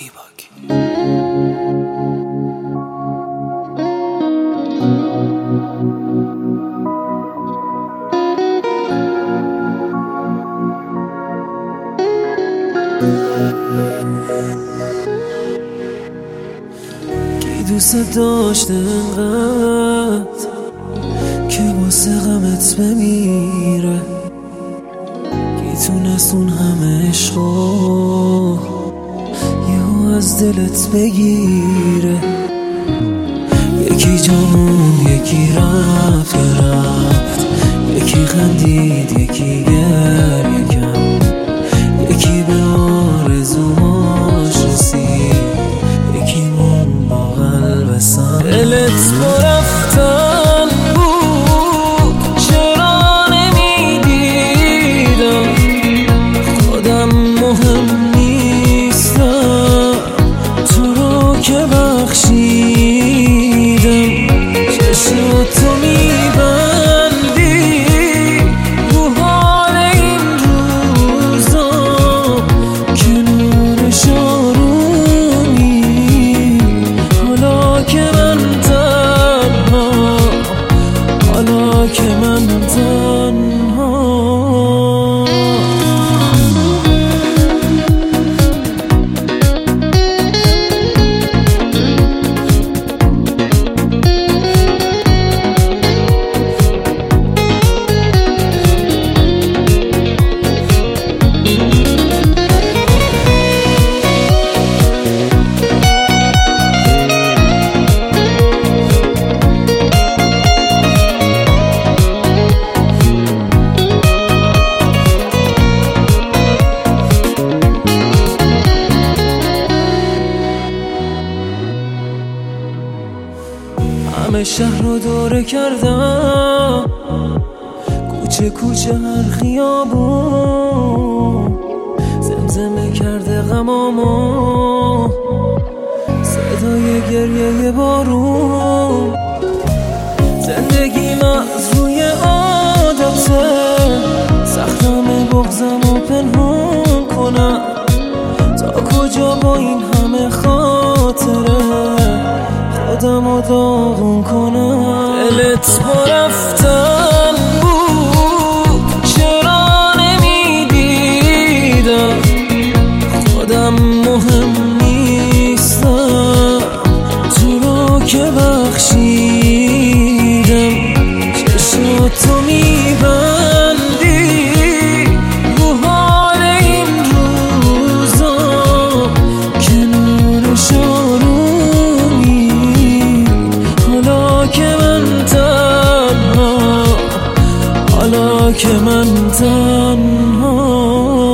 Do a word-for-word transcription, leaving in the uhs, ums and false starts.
بیباک. کی دوست داشته انقدر که واسه غمت بمیره، کی تونست اون همه عشقو یهو از دلت بگیره. یکی جامون یکی رفت رفت، یکی خندید یکی گریه کرد، یکی به آرزوهاش رسید، یکی مون با قلب سن. دلت با رفتن بود چرا نمیدیدم، خودم مهم نیستم تو رو که بخشیدم. چشماتو میبندی رو حال این روزا که نورش آرومی، حالا که من تنها، حالا که من تنها. همه شهر رو دوره کردم، کوچه کوچه هر خیابون، زمزمه کرده غمامو صدای گریه بارون. زندگی از روی عادته، سختم بغضم و پنهون کنم، تا کجا با این همه خاطره خودم رو داغون کنم. دلت با رفتن بود چرا نمیدیدم، خودم مهم نیستم تو رو که بخشیدم. چشماتو میبندی رو حال این روزا که نورش آرومی، حالا که من تنها، حالا که من تنها.